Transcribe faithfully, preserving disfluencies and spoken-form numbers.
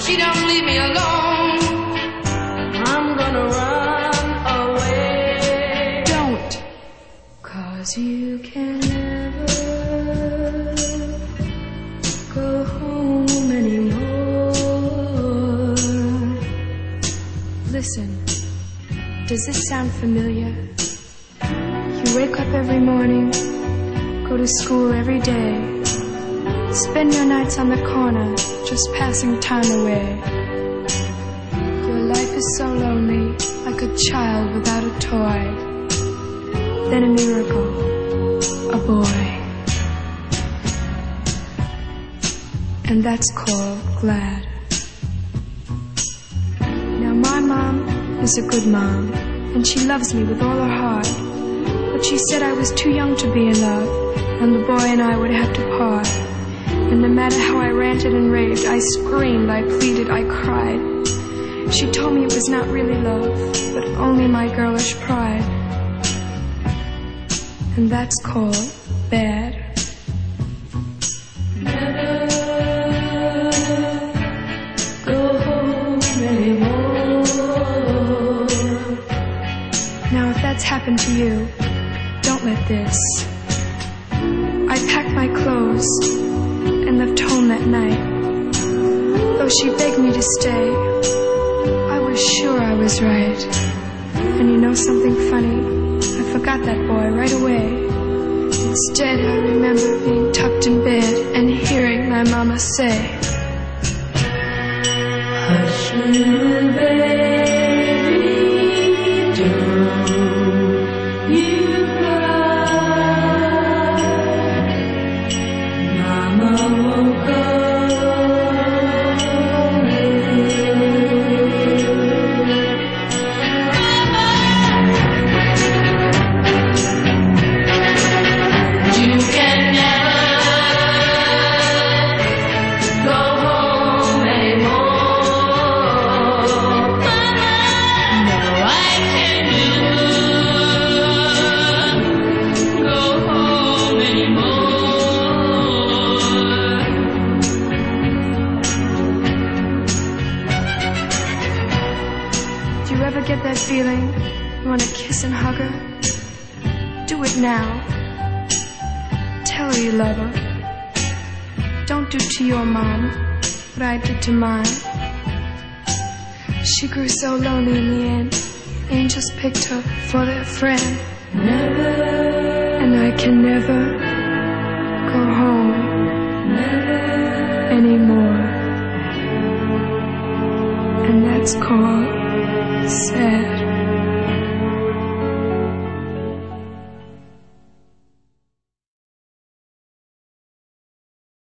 she don't leave me alone, I'm gonna run away. Don't, 'cause you can never go home anymore. Listen, does this sound familiar? You wake up every morning, go to school every day, spend your nights on the corner, just passing time away. Your life is so lonely, like a child without a toy. Then a miracle, a boy. And that's called glad. Now my mom is a good mom, and she loves me with all her heart. But she said I was too young to be in love, and the boy and I would have to part. And no matter how I ranted and raved, I screamed, I pleaded, I cried. She told me it was not really love, but only my girlish pride. And that's called bad. Never go home anymore. Now if that's happened to you, don't let this. I packed my clothes and left home that night. Though she begged me to stay, I was sure I was right. And you know something funny? I forgot that boy right away. Instead, I remember being tucked in bed and hearing my mama say, hush, little baby, don't you cry. Mama won't go away. You can never go home anymore. No, I can't go home anymore. Do you ever get that feeling you want to kiss and hug her? Do it now. Tell her you love her. Don't do to your mom what I did to mine. She grew so lonely in the end, angels picked her for their friend. Never, and I can never go home never anymore. And that's called sad.